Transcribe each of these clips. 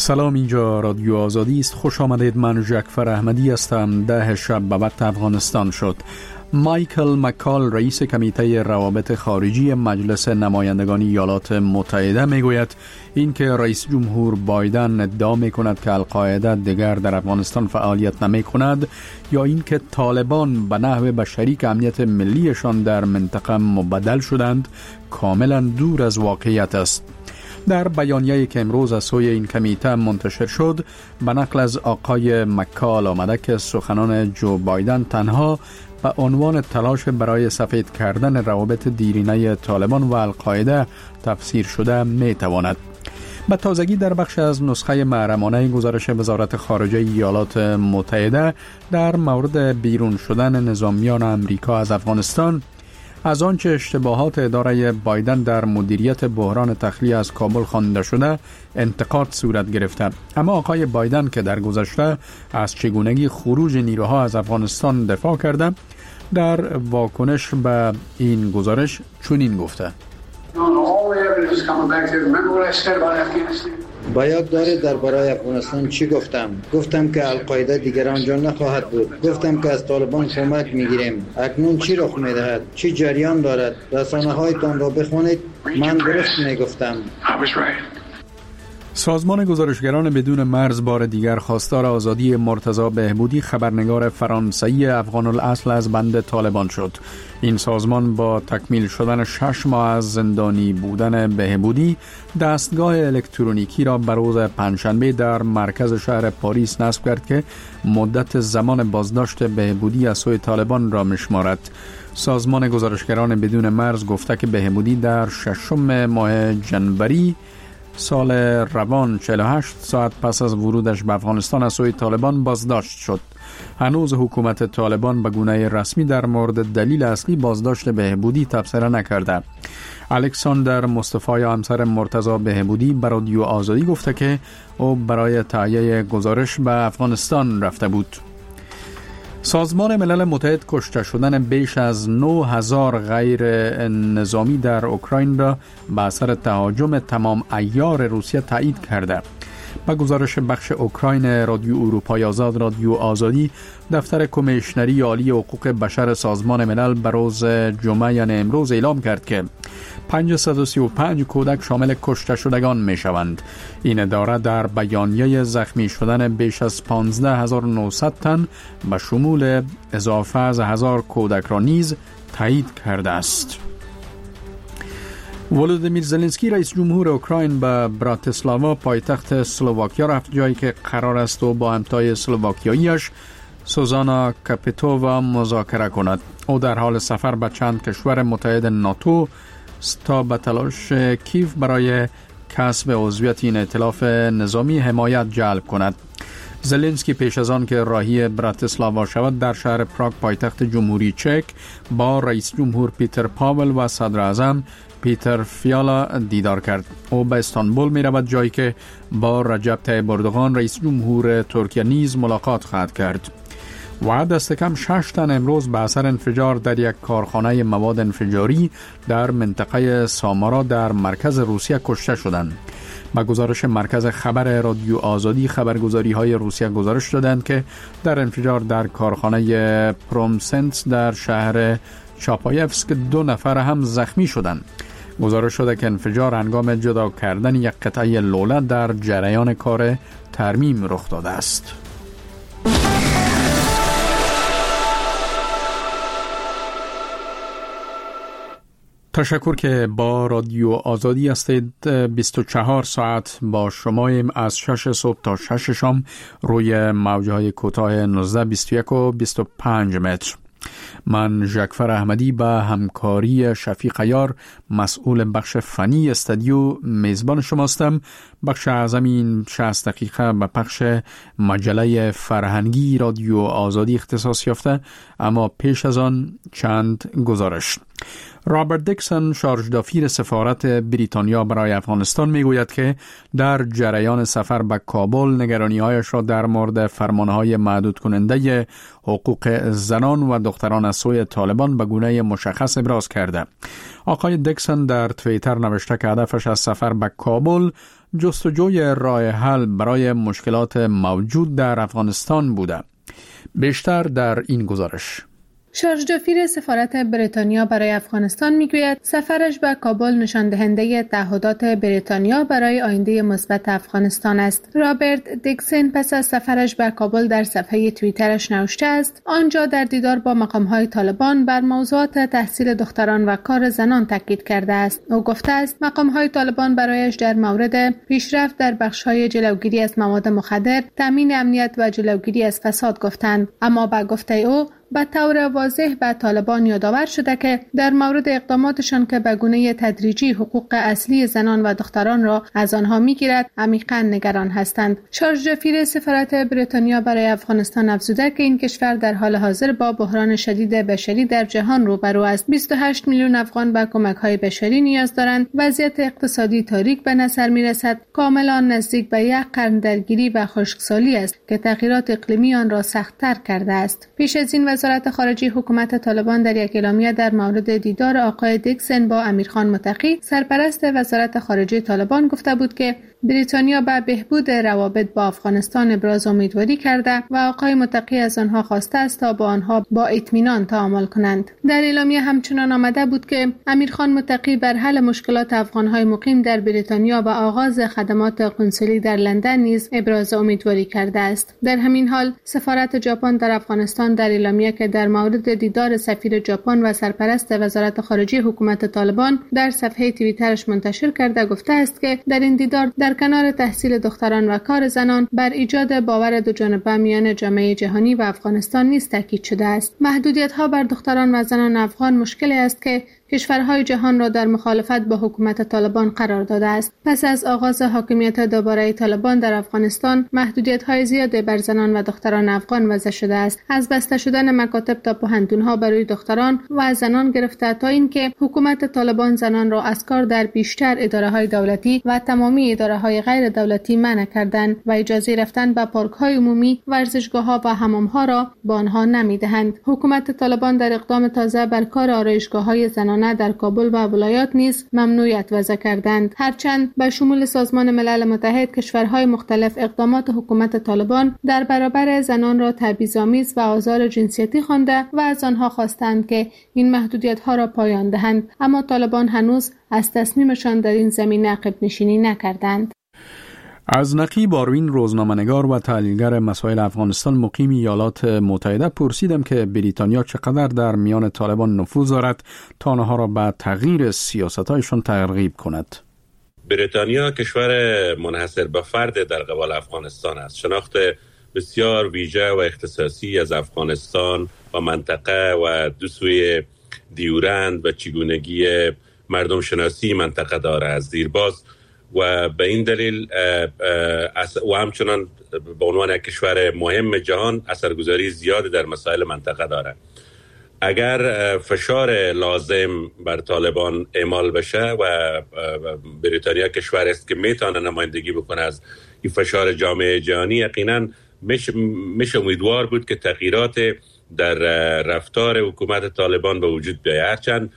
سلام، اینجا رادیو آزادی است. خوش آمدید. من جعفر احمدی هستم. 10 شب به وقت افغانستان شد. مایکل مکال رئیس کمیته روابط خارجی مجلس نمایندگان ایالات متحده میگوید اینکه رئیس جمهور بایدن ادعا میکند که القاعده دیگر در افغانستان فعالیت نمی کند یا اینکه طالبان به نحو شریک امنیت ملیشان در منطقه مبدل شدند کاملا دور از واقعیت است. در بیانیه‌ای که امروز از سوی این کمیته منتشر شد به نقل از آقای مکال آمده که سخنان جو بایدن تنها به عنوان تلاش برای سفید کردن روابط دیرینه طالبان و القاعده تفسیر شده میتواند. به تازگی در بخش از نسخه محرمانه گزارش وزارت خارجه ایالات متحده در مورد بیرون شدن نظامیان آمریکا از افغانستان از آنچه اشتباهات اداره بایدن در مدیریت بحران تخلیه از کابل خوانده شده انتقاد صورت گرفته. اما آقای بایدن که در گذشته از چگونگی خروج نیروها از افغانستان دفاع کرده در واکنش به این گزارش چنین گفته: باید دارید درباره افغانستان چی گفتم که القاعده دیگر آنجا نخواهد بود. گفتم که از طالبان کمک میگیریم. اکنون چی رخ میدهد؟ چی جریان دارد؟ رسانه هایتان را بخونید. من درست میگفتم. سازمان گزارشگران بدون مرز بار دیگر خواستار آزادی مرتضی بهبودی، خبرنگار فرانسوی افغان الاصل، از بند طالبان شد. این سازمان با تکمیل شدن 6 ماه از زندانی بودن بهبودی دستگاه الکترونیکی را بر روز پنجشنبه در مرکز شهر پاریس نصب کرد که مدت زمان بازداشت بهبودی از سوی طالبان را می‌شمارد. سازمان گزارشگران بدون مرز گفته که بهبودی در 6 ماه جنوری سال روان 48 ساعت پس از ورودش به افغانستان از سوی طالبان بازداشت شد. هنوز حکومت طالبان به گونه رسمی در مورد دلیل اصلی بازداشت بهبودی تبصره نکرده. الکساندر مصطفی همسر مرتضی بهبودی به رادیو آزادی گفته که او برای تهیه گزارش به افغانستان رفته بود. سازمان ملل متحد کشته شدن بیش از 9000 غیر نظامی در اوکراین را به اثر تهاجم تمام عیار روسیه تایید کرده. با گزارش بخش اوکراین رادیو اروپای آزاد رادیو آزادی، دفتر کمیشنری عالی حقوق بشر سازمان ملل به روز جمعه یعنی امروز اعلام کرد که 535 کودک شامل کشته شدگان می شوند. این اداره در بیانیه زخمی شدن بیش از 15900 تن به شمول اضافه از 1000 کودک را نیز تایید کرده است. ولودیمیر زلنسکی رئیس جمهور اوکراین به براتیسلاوا پایتخت اسلواکیا رفت، جایی که قرار است او با همتای اسلواکیایی‌اش سوزانا کاپیتووا مذاکره کند. او در حال سفر به چند کشور متحد ناتو تا به تلاش کیف برای کسب عضویت این ائتلاف نظامی حمایت جلب کند. زلنسکی پیش از آن که راهی براتیسلاوا شود در شهر پراگ پایتخت جمهوری چک با رئیس جمهور پیتر پاول و صدر اعظم پیتر فیالا دیدار کرد. او به استانبول می رود، جایی که با رجب طیب اردوغان رئیس جمهور ترکیه نیز ملاقات خواهد کرد. و دست کم 6 تن امروز به اثر انفجار در یک کارخانه مواد انفجاری در منطقه سامارا در مرکز روسیه کشته شدند. با گزارش مرکز خبر رادیو آزادی، خبرگزاری های روسیه گزارش دادند که در انفجار در کارخانه پرومسنس در شهر چاپایفسک 2 نفر هم زخمی شدند. گزارش شده که انفجار هنگام جدا کردن یک قطعه لوله در جریان کار ترمیم رخ داده است. تشکر که با رادیو آزادی هستید. 24 ساعت با شماییم از 6 صبح تا 6 شام روی موجهای کوتاه 19، 21 و 25 متر. من جعفر احمدی با همکاری شفیق عیار مسئول بخش فنی استودیو میزبان شماستم. بخش اعظم این 60 دقیقه به پخش مجله فرهنگی رادیو آزادی اختصاص یافته، اما پیش از آن چند گزارش. رابرت دیکسون شارژدافیر سفارت بریتانیا برای افغانستان میگوید که در جریان سفر به کابل نگرانی‌هایش را در مورد فرمانهای محدود کننده حقوق زنان و دختران از سوی طالبان به گونه مشخص ابراز کرده. آقای دیکسون در توییتر نوشته که هدفش از سفر به کابل جستجوی راه حل برای مشکلات موجود در افغانستان بوده. بیشتر در این گزارش. شارژدافیر سفارت بریتانیا برای افغانستان میگوید سفرش به کابل نشان دهنده تعهدات بریتانیا برای آینده مثبت افغانستان است. رابرت دیکسون پس از سفرش به کابل در صفحه توییترش نوشته است آنجا در دیدار با مقام‌های طالبان بر موضوعات تحصیل دختران و کار زنان تاکید کرده است. او گفته است مقام‌های طالبان برایش در مورد پیشرفت در بخش‌های جلوگیری از مواد مخدر، تامین امنیت و جلوگیری از فساد گفتند، اما با گفته او به طور واضح به طالبان یادآور شده که در مورد اقداماتشان که به گونه تدریجی حقوق اصلی زنان و دختران را از آنها میگیرد عمیقاً نگران هستند. شارژدافیر سفارت بریتانیا برای افغانستان افزوده که این کشور در حال حاضر با بحران شدید بشری در جهان روبرو است. 28 میلیون افغان به کمک‌های بشری نیاز دارند. وضعیت اقتصادی تاریک به نظر می‌رسد، کاملا نزدیک به یک قرن درگیری و خشکسالی است که تغییرات اقلیمی آن را سخت‌تر کرده است. پیش از این وزارت خارجه حکومت طالبان در یک اعلامیه در مورد دیدار آقای دیکسون با امیرخان متقی سرپرست وزارت خارجه طالبان گفته بود که بریتانیا به بهبود روابط با افغانستان ابراز امیدواری کرده و آقای متقی از آنها خواسته است تا با آنها با اطمینان تعامل کنند. در اعلامیه همچنان آمده بود که امیرخان متقی بر حل مشکلات افغان‌های مقیم در بریتانیا و آغاز خدمات قنسولی در لندن نیز ابراز امیدواری کرده است. در همین حال سفارت ژاپن در افغانستان در اعلامیه که در مورد دیدار سفیر ژاپن و سرپرست وزارت خارجه حکومت طالبان در صفحه توییترش منتشر کرده گفته است که در این دیدار در کنار تحصیل دختران و کار زنان بر ایجاد باور دوجانبه میان جامعه جهانی و افغانستان نیز تاکید شده است. محدودیت‌ها بر دختران و زنان افغان مشکلی است که کشورهای جهان را در مخالفت با حکومت طالبان قرار داده است. پس از آغاز حاکمیت دوباره طالبان در افغانستان، محدودیت‌های زیادی بر زنان و دختران افغان وضع شده است. از بسته شدن مکاتب تا پوهنتون‌ها برای دختران و زنان گرفته تا اینکه حکومت طالبان زنان را از کار در بیشتر اداره‌های دولتی و تمامی اداره‌های غیر دولتی منع کردند و اجازه رفتن به پارک‌های عمومی، ورزشگاه‌ها و حمام‌ها را به آنها نمی‌دهند. حکومت طالبان در اقدام تازه بر کار آرایشگاه‌های زنان در کابل و ولایات نیز ممنوعیت وضع کردند. هرچند به شمول سازمان ملل متحد کشورهای مختلف اقدامات حکومت طالبان در برابر زنان را تبعیض‌آمیز و آزار جنسیتی خوانده و از آنها خواستند که این محدودیت‌ها را پایان دهند، اما طالبان هنوز از تصمیمشان در این زمینه عقب نشینی نکردند. از نقیب آروین روزنامه‌نگار و تحلیلگر مسائل افغانستان مقیم ایالات متحده پرسیدم که بریتانیا چقدر در میان طالبان نفوذ دارد تا آنها را به تغییر سیاست‌هایشان ترغیب کند. بریتانیا کشور منحصر به فرد در قبال افغانستان است. شناخت بسیار ویژه و اختصاصی از افغانستان و منطقه و دو سوی دیورند و چگونگی مردم شناسی منطقه داره از دیرباز و به این دلیل و همچنان به عنوان یک کشور مهم جهان اثرگذاری زیادی در مسائل منطقه داره. اگر فشار لازم بر طالبان اعمال بشه و بریتانیا کشور است که میتونه نمایندگی بکنه از این فشار جامعه جهانی، یقینا میشه امیدوار بود که تغییرات در رفتار حکومت طالبان به وجود بیاید. هرچند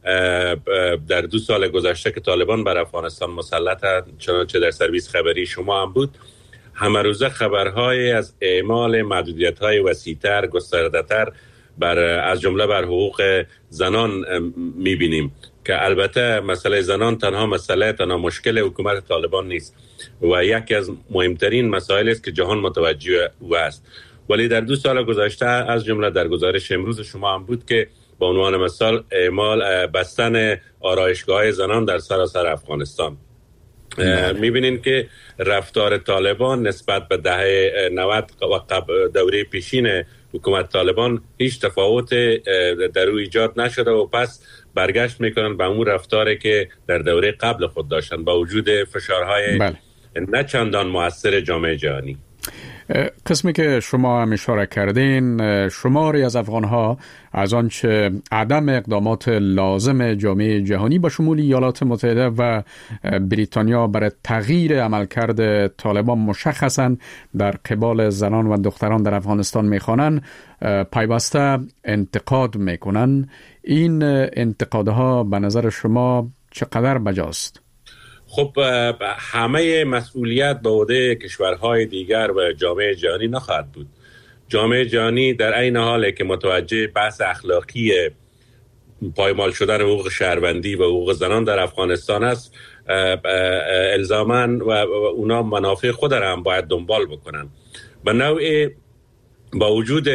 در 2 سال گذشته که طالبان بر افغانستان مسلطند، چنانچه در سرویس خبری شما هم بود، همه روزه خبرهای از اعمال محدودیت‌های وسیع‌تر، گسترده‌تر از جمله بر حقوق زنان می‌بینیم که البته مسئله زنان تنها مشکل حکومت طالبان نیست و یکی از مهمترین مسائل است که جهان متوجه او است. ولی در 2 سال گذشته از جمله در گزارش امروز شما هم بود که به عنوان مثال اعمال بستن آرایشگاه زنان در سراسر افغانستان. میبینین که رفتار طالبان نسبت به دهه 90 و دوره پیشین حکومت طالبان هیچ تفاوت در او ایجاد نشده و پس برگشت میکنن به اون رفتاری که در دوره قبل خود داشتن با وجود فشارهای نه چندان مؤثر جامعه جهانی. قسمی که شما هم اشاره کردین، شماری از افغانها از آنچه عدم اقدامات لازم جامعه جهانی با شمول ایالات متحده و بریتانیا برای تغییر عملکرد طالبان مشخصاً در قبال زنان و دختران در افغانستان میخوانند، پیوسته انتقاد میکنن. این انتقادها به نظر شما چقدر بجاست؟ خب همه مسئولیت به عهده کشورهای دیگر و جامعه جهانی نخواهد بود. جامعه جهانی در عین حالی که متوجه بحث اخلاقی پایمال شدن حقوق شهروندی و حقوق زنان در افغانستان است، الزاماً و اونا منافع خود را هم باید دنبال بکنن. به نوعی با وجود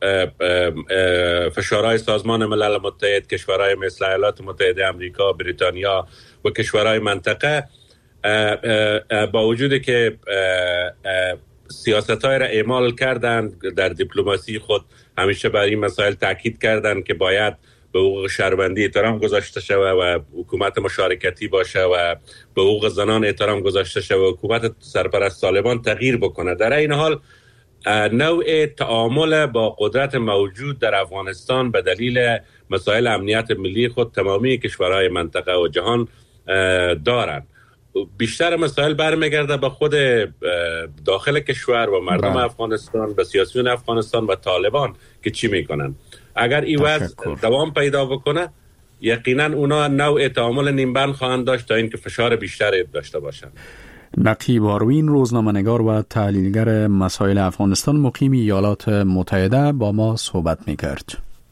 فشارهای سازمان ملل متحد، کشورهای مثل ایالات متحده آمریکا، بریتانیا و کشورهای منطقه، با وجود که سیاست‌های را اعمال کردند، در دیپلماسی خود همیشه بر این مسائل تاکید کردند که باید به حقوق شهروندی احترام گذاشته شود و حکومت مشارکتی باشه و به حقوق زنان احترام گذاشته شود و حکومت سرپرست طالبان تغییر بکنه. در این حال نوع تعامل با قدرت موجود در افغانستان به دلیل مسائل امنیت ملی خود تمامی کشورهای منطقه و جهان دارند. بیشتر مسائل برمیگرده به خود داخل کشور و مردم افغانستان، به سیاسیون افغانستان و طالبان که چی میکنن. اگر این وضع دوام پیدا بکنه، یقینا اونا نوع تعامل نیمبند خواهند داشت تا اینکه فشار بیشتری داشته باشند. نقیب آروین، روزنامه‌نگار و تحلیلگر مسائل افغانستان، مقیم ایالات متحده، با ما صحبت می‌کرد.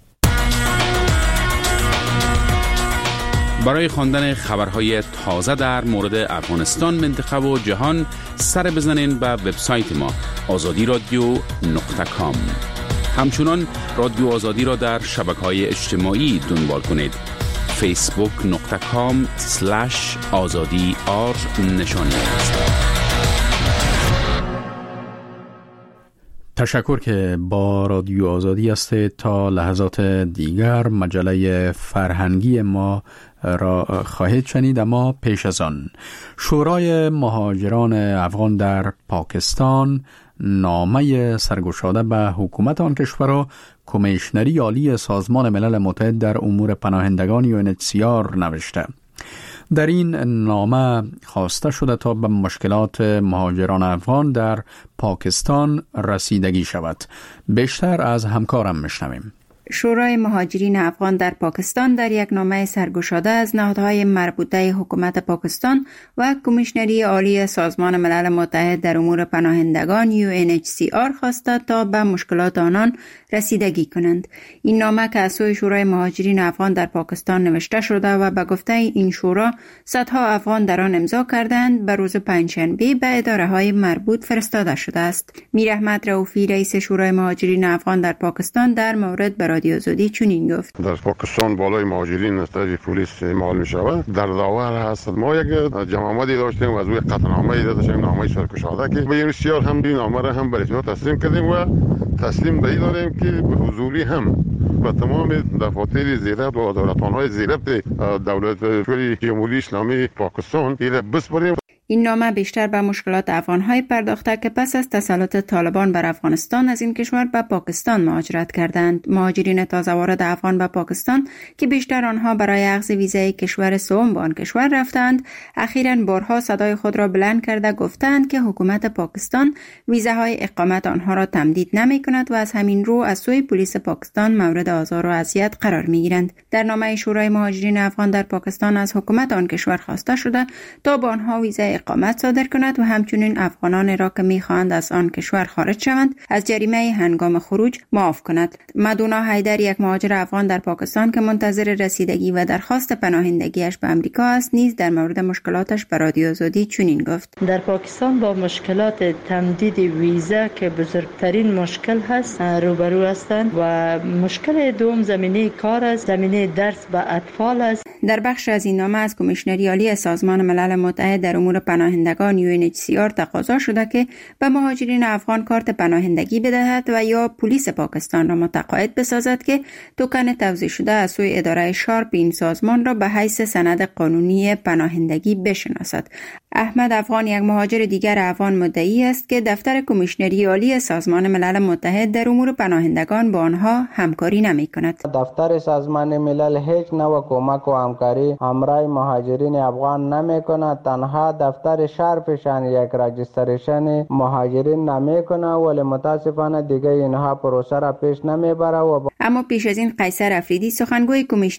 برای خواندن خبرهای تازه در مورد افغانستان، منطقه و جهان سر بزنین به وبسایت ما azadiradio.com. همچنان رادیو آزادی را در شبکه‌های اجتماعی دنبال کنید. facebook.com/azadi_r تشکر که با رادیو آزادی است. تا لحظات دیگر مجله فرهنگی ما را خواهید شنید، اما پیش از آن شورای مهاجران افغان در پاکستان نامه سرگشاده به حکومت آن کشور را کمیشنری عالی سازمان ملل متحد در امور پناهندگان UNHCR نوشته. در این نامه خواسته شده تا به مشکلات مهاجران افغان در پاکستان رسیدگی شود. بیشتر از همکارم میشنویم. شورای مهاجرین افغان در پاکستان در یک نامه سرگشاده از نهادهای مربوطه حکومت پاکستان و کمیشنری عالی سازمان ملل متحد در امور پناهندگان UNHCR خواسته تا به مشکلات آنان رسیدگی کنند. این نامه که از سوی شورای مهاجرین افغان در پاکستان نوشته شده و به گفته این شورا صدها افغان در آن امضا کردند، به روز پنجشنبه به اداره‌های مربوط فرستاده شده است. میر احمد رؤوفی، رئیس شورای مهاجرین افغان در پاکستان، در مورد رادیو آزادی چنین گفت: در پاکستان بالای مهاجرین از طرف پلیس اعمال می شود. در داور هست. ما یک جمعیتی داشتیم و از روی قطعنامه داشتیم، نامه سرگشاده که به UNHCR هم این نامه را هم به رسمیت تسلیم کردیم و تسلیم به این داریم که به حضوری هم به تمام دفاتر زیربط و دولت‌های زیربط دولت جمهوری اسلامی پاکستان این بسپاریم. این نامه بیشتر به مشکلات افغان‌های پرداخته که پس از تسلط طالبان بر افغانستان از این کشور به پاکستان مهاجرت کردند. مهاجرین تازه وارد افغان به پاکستان که بیشتر آنها برای اخذ ویزای کشور سوم به آن کشور رفتند، اخیراً بارها صدای خود را بلند کرده گفتند که حکومت پاکستان ویزاهای اقامت آنها را تمدید نمی‌کند و از همین رو از سوی پلیس پاکستان مورد آزار و اذیت قرار می‌گیرند. در نامه شورای مهاجرین افغان در پاکستان از حکومت آن کشور خواسته شده تا با آنها ویزای اقامت صادر کند و همچنین افغانان را که می‌خواهند از آن کشور خارج شوند از جریمه هنگام خروج معاف کند. مدونا حیدر، یک مهاجر افغان در پاکستان که منتظر رسیدگی و درخواست پناهندگیش به آمریکا است، نیز در مورد مشکلاتش به رادیو آزادی چنین گفت: در پاکستان با مشکلات تمدید ویزا که بزرگترین مشکل هست روبرو هستند و مشکل دوم زمینه کار است، زمینه درس به اطفال است. در بخش از این نامه از کمیشنری عالی سازمان ملل متحد در امور پناهندگان UNHCR تقاضا شده که به مهاجرین افغان کارت پناهندگی بدهد و یا پلیس پاکستان را متقاعد بسازد که توکن توزیع شده از سوی اداره شارپ این سازمان را به حیث سند قانونی پناهندگی بشناسد. احمد افغان، یک مهاجر دیگر افغان، مدعی است که دفتر کمیشنری عالی سازمان ملل متحد در امور پناهندگان با آنها همکاری نمی‌کند. دفتر سازمان ملل هیچ نوع کمک و همکاری همراه مهاجرین افغان نمی‌کند. تنها دفتر شرپشان یک راجستریشن مهاجرین نمی‌کند، ولی متاسفانه دیگه اینها پروسه را پیش نمیبره. اما پیش از این قیصر افریدی، سخنگوی کمیشنری